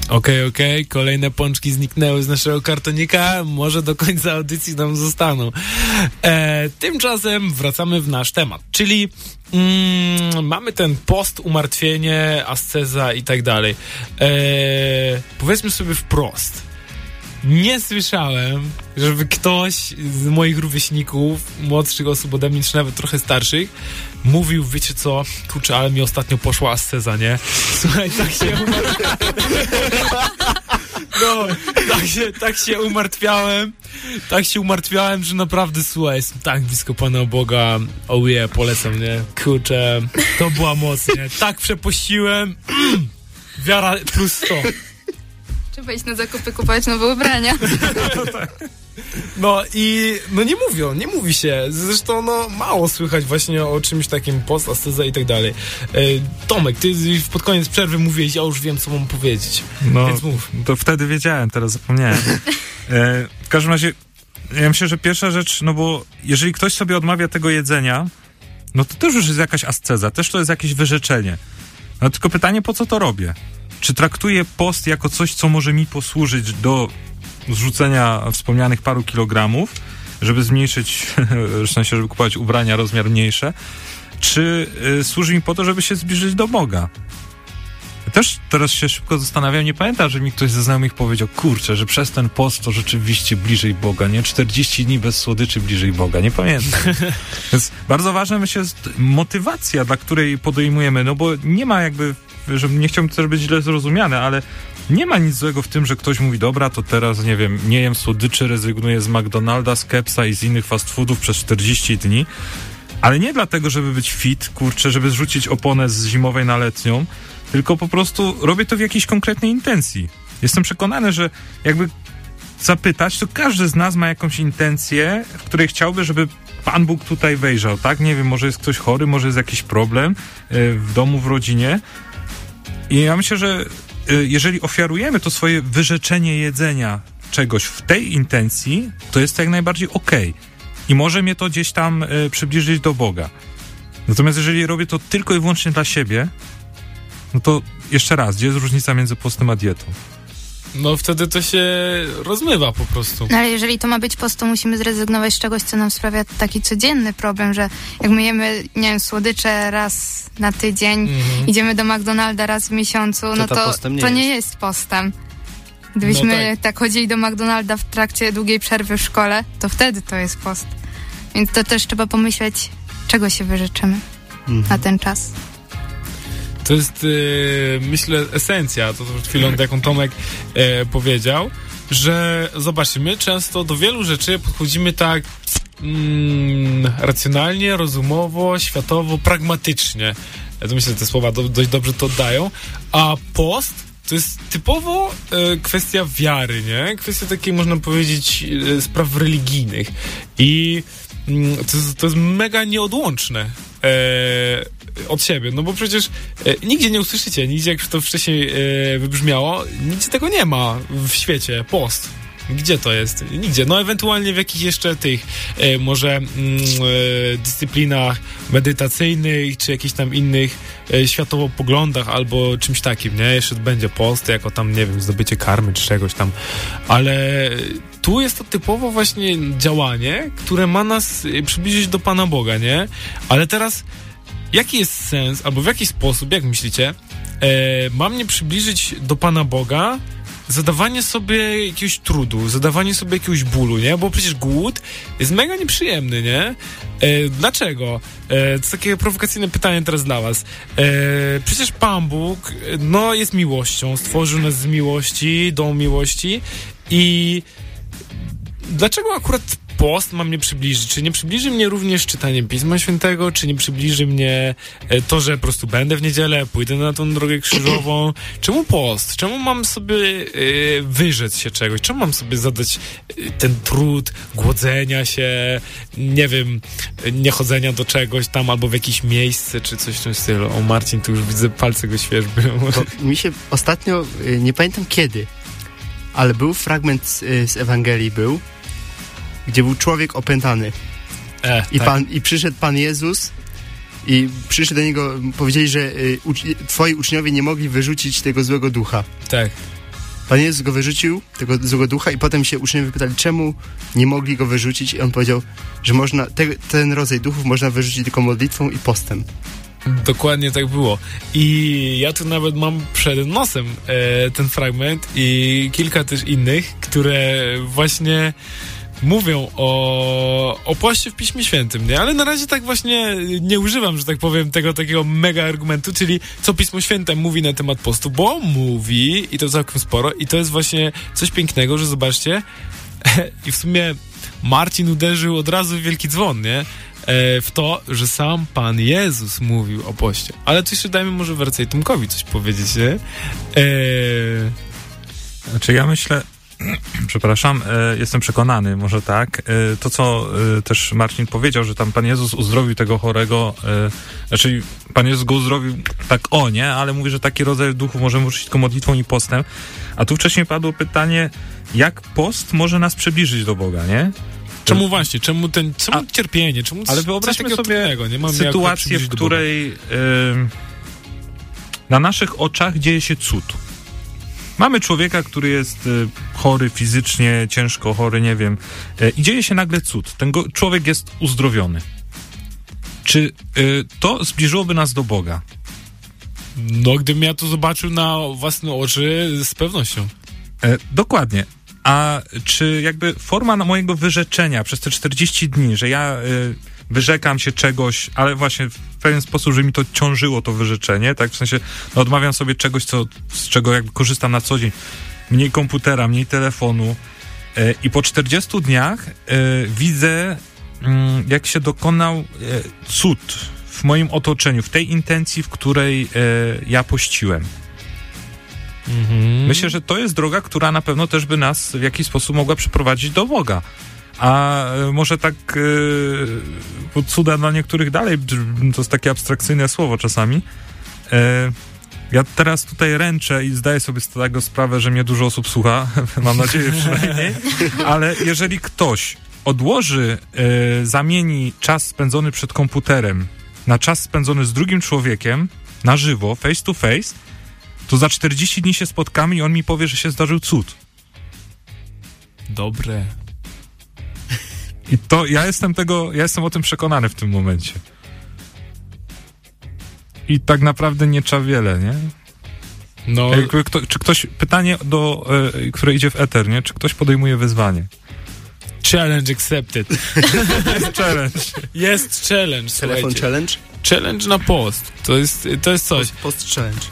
Okej. Kolejne pączki zniknęły z naszego kartonika. Może do końca audycji nam zostaną. Tymczasem wracamy w nasz temat. Czyli mamy ten post, umartwienie, asceza i tak dalej. Powiedzmy sobie wprost. Nie słyszałem, żeby ktoś z moich rówieśników, młodszych osób ode mnie, czy nawet trochę starszych, mówił, wiecie co, kurczę, ale mi ostatnio poszła asceza, nie? Słuchaj, tak się umartwiałem, że naprawdę, słuchaj, jestem tak blisko Pana Boga, polecam, nie? Kurczę, to była moc, nie? Tak przepuściłem, wiara plus 100. Trzeba iść na zakupy, kupować nowe ubrania. No i nie mówi się. Zresztą mało słychać właśnie o czymś takim, post, asceza i tak dalej. Tomek, ty pod koniec przerwy mówiłeś, ja już wiem, co mam powiedzieć. No, więc mów. To wtedy wiedziałem, teraz zapomniałem. W każdym razie, ja myślę, że pierwsza rzecz, no bo jeżeli ktoś sobie odmawia tego jedzenia, no to też już jest jakaś asceza, też to jest jakieś wyrzeczenie. No tylko pytanie, po co to robię? Czy traktuję post jako coś, co może mi posłużyć do zrzucenia wspomnianych paru kilogramów, żeby zmniejszyć, w sensie, żeby kupować ubrania rozmiar mniejsze, czy służy mi po to, żeby się zbliżyć do Boga? Też teraz się szybko zastanawiam, nie pamiętam, że mi ktoś ze znajomych powiedział, kurczę, że przez ten post to rzeczywiście bliżej Boga, nie? 40 dni bez słodyczy bliżej Boga, nie pamiętam. Więc bardzo ważna, myślę, jest motywacja, dla której podejmujemy, no bo nie ma jakby, że nie chciałbym też być źle zrozumiany, ale nie ma nic złego w tym, że ktoś mówi, dobra, to teraz, nie wiem, nie jem słodyczy, rezygnuję z McDonalda, z Kepsa i z innych fast foodów przez 40 dni, ale nie dlatego, żeby być fit, kurczę, żeby zrzucić oponę z zimowej na letnią, tylko po prostu robię to w jakiejś konkretnej intencji. Jestem przekonany, że jakby zapytać, to każdy z nas ma jakąś intencję, w której chciałby, żeby Pan Bóg tutaj wejrzał, tak? Nie wiem, może jest ktoś chory, może jest jakiś problem w domu, w rodzinie. I ja myślę, że jeżeli ofiarujemy to swoje wyrzeczenie jedzenia czegoś w tej intencji, to jest to jak najbardziej okej. I może mnie to gdzieś tam przybliżyć do Boga. Natomiast jeżeli robię to tylko i wyłącznie dla siebie, no to jeszcze raz, gdzie jest różnica między postem a dietą? No wtedy to się rozmywa po prostu. No ale jeżeli to ma być post, to musimy zrezygnować z czegoś, co nam sprawia taki codzienny problem, że jak my jemy, nie wiem, słodycze raz na tydzień, idziemy do McDonalda raz w miesiącu, no to nie jest postem. Gdybyśmy tak chodzili do McDonalda w trakcie długiej przerwy w szkole, to wtedy to jest post. Więc to też trzeba pomyśleć, czego się wyżyczymy na ten czas. To jest, myślę, esencja, to przed chwilą, jaką Tomek powiedział, że zobaczcie, my często do wielu rzeczy podchodzimy tak racjonalnie, rozumowo, światowo, pragmatycznie. Ja to myślę, że te słowa dość dobrze to oddają, a post to jest typowo kwestia wiary, nie? Kwestia takiej, można powiedzieć, spraw religijnych i to jest mega nieodłączne od siebie, no bo przecież nigdzie nie usłyszycie, nigdzie, jak to wcześniej wybrzmiało, nigdzie tego nie ma w świecie, post. Gdzie to jest? Nigdzie. No ewentualnie w jakichś jeszcze tych może dyscyplinach medytacyjnych, czy jakichś tam innych światopoglądach albo czymś takim, nie? Jeszcze będzie post, jako tam, nie wiem, zdobycie karmy czy czegoś tam, ale tu jest to typowo właśnie działanie, które ma nas przybliżyć do Pana Boga, nie? Ale teraz jaki jest sens, albo w jaki sposób, jak myślicie, ma mnie przybliżyć do Pana Boga zadawanie sobie jakiegoś trudu, zadawanie sobie jakiegoś bólu, nie? Bo przecież głód jest mega nieprzyjemny, nie? Dlaczego? To jest takie prowokacyjne pytanie teraz dla was. Przecież Pan Bóg, no, jest miłością, stworzył nas z miłości, do miłości i dlaczego akurat post ma mnie przybliżyć? Czy nie przybliży mnie również czytaniem Pisma Świętego? Czy nie przybliży mnie to, że po prostu będę w niedzielę, pójdę na tą drogę krzyżową? Czemu post? Czemu mam sobie wyrzec się czegoś? Czemu mam sobie zadać ten trud głodzenia się, nie wiem, niechodzenia do czegoś tam, albo w jakieś miejsce, czy coś w tym stylu? O, Marcin, tu już widzę, palce go świeżbią. Mi się ostatnio, nie pamiętam kiedy, ale był fragment z Ewangelii, gdzie był człowiek opętany. I przyszedł Pan Jezus i przyszedł do niego, powiedzieli, że twoi uczniowie nie mogli wyrzucić tego złego ducha. Tak. Pan Jezus go wyrzucił, tego złego ducha, i potem się uczniowie pytali, czemu nie mogli go wyrzucić, i on powiedział, że można ten rodzaj duchów można wyrzucić tylko modlitwą i postem. Dokładnie tak było. I ja tu nawet mam przed nosem ten fragment i kilka też innych, które właśnie mówią o poście w Piśmie Świętym, nie? Ale na razie tak właśnie nie używam, że tak powiem, tego takiego mega argumentu, czyli co Pismo Święte mówi na temat postu, bo mówi, i to całkiem sporo, i to jest właśnie coś pięknego, że zobaczcie, i w sumie Marcin uderzył od razu w wielki dzwon, nie? W to, że sam Pan Jezus mówił o poście. Ale to jeszcze dajmy może Werce i Tomkowi coś powiedzieć, nie? Znaczy ja myślę, przepraszam, jestem przekonany, może tak, to co też Marcin powiedział, że tam Pan Jezus uzdrowił tego chorego, znaczy Pan Jezus go uzdrowił tak nie, ale mówi, że taki rodzaj duchów możemy uczyć tylko modlitwą i postem, a tu wcześniej padło pytanie, jak post może nas przybliżyć do Boga, nie? Czemu właśnie? Czemu cierpienie? Czemu ale wyobraźmy sobie nie mam sytuację, w której na naszych oczach dzieje się cud. Mamy człowieka, który jest chory fizycznie, ciężko chory, nie wiem, i dzieje się nagle cud. Ten człowiek jest uzdrowiony. Czy to zbliżyłoby nas do Boga? No, gdybym ja to zobaczył na własne oczy, z pewnością. Dokładnie. A czy jakby forma mojego wyrzeczenia przez te 40 dni, że ja wyrzekam się czegoś, ale właśnie w pewien sposób, że mi to ciążyło, to wyrzeczenie, tak, w sensie odmawiam sobie czegoś, z czego jakby korzystam na co dzień, mniej komputera, mniej telefonu, i po 40 dniach widzę, jak się dokonał cud w moim otoczeniu, w tej intencji, w której ja pościłem. Myślę, że to jest droga, która na pewno też by nas w jakiś sposób mogła przyprowadzić do Boga. A może tak cuda dla niektórych dalej, to jest takie abstrakcyjne słowo czasami. Ja teraz tutaj ręczę i zdaję sobie z tego sprawę, że mnie dużo osób słucha, mam nadzieję przynajmniej, ale jeżeli ktoś zamieni czas spędzony przed komputerem na czas spędzony z drugim człowiekiem, na żywo, face to face, to za 40 dni się spotkamy i on mi powie, że się zdarzył cud. Dobre. I to ja jestem o tym przekonany w tym momencie. I tak naprawdę nie trzeba wiele, nie? No. Czy ktoś, pytanie które idzie w eter, nie? Czy ktoś podejmuje wyzwanie? Challenge accepted. Jest challenge. Jest challenge, Telefon słuchajcie. challenge? Challenge na post. To jest coś. Post challenge.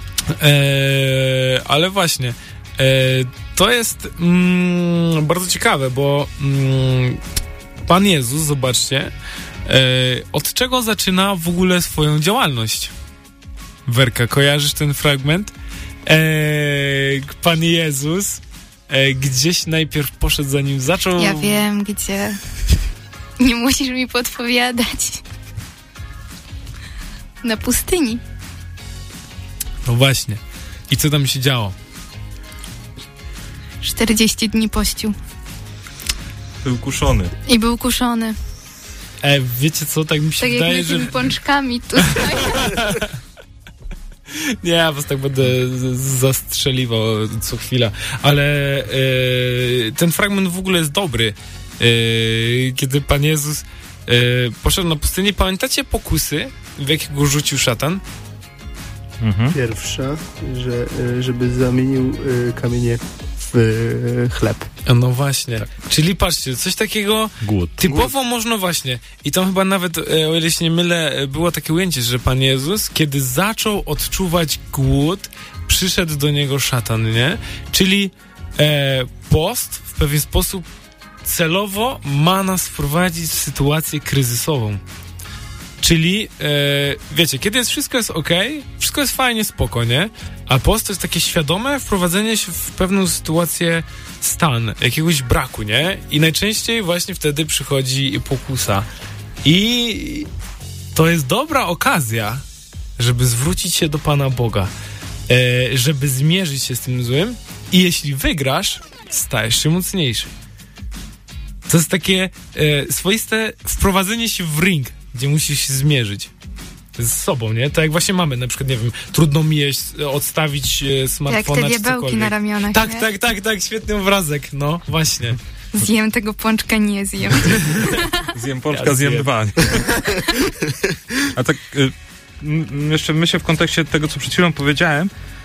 Ale właśnie to jest bardzo ciekawe, bo Pan Jezus, zobaczcie, od czego zaczyna w ogóle swoją działalność. Werka, kojarzysz ten fragment? Pan Jezus gdzieś najpierw poszedł, zanim zaczął... Ja wiem, gdzie. Nie musisz mi podpowiadać. Na pustyni. No właśnie. I co tam się działo? 40 dni pościł. Był kuszony. I był kuszony. Wiecie co, tak mi się wydaje, jak tymi pączkami tutaj. Nie, ja was tak będę zastrzeliwał co chwila. Ale ten fragment w ogóle jest dobry. Kiedy Pan Jezus poszedł na pustynię, pamiętacie pokusy, w jakiego rzucił szatan? Pierwsza, żeby zamienił kamienie w chleb. No właśnie. Tak. Czyli patrzcie, coś takiego typowo można właśnie. I tam chyba nawet, o ile się nie mylę, było takie ujęcie, że Pan Jezus, kiedy zaczął odczuwać głód, przyszedł do niego szatan, nie? Czyli post w pewien sposób celowo ma nas wprowadzić w sytuację kryzysową. Czyli, wiecie, kiedy wszystko jest okej, wszystko jest fajnie, spoko, nie? A post to jest takie świadome wprowadzenie się w pewną sytuację, stan jakiegoś braku, nie? I najczęściej właśnie wtedy przychodzi pokusa. I to jest dobra okazja, żeby zwrócić się do Pana Boga, żeby zmierzyć się z tym złym i jeśli wygrasz, stajesz się mocniejszy. To jest takie swoiste wprowadzenie się w ring, gdzie musisz się zmierzyć. z sobą, nie? Tak jak właśnie mamy, na przykład, nie wiem, trudno mi jeść, odstawić smartfona, jak te diabełki na ramionach, tak, świetny obrazek, no, właśnie. Zjem tego pączka, nie zjem. Zjem pączka, zjem 2. A tak, jeszcze myślę w kontekście tego, co przed chwilą powiedziałem,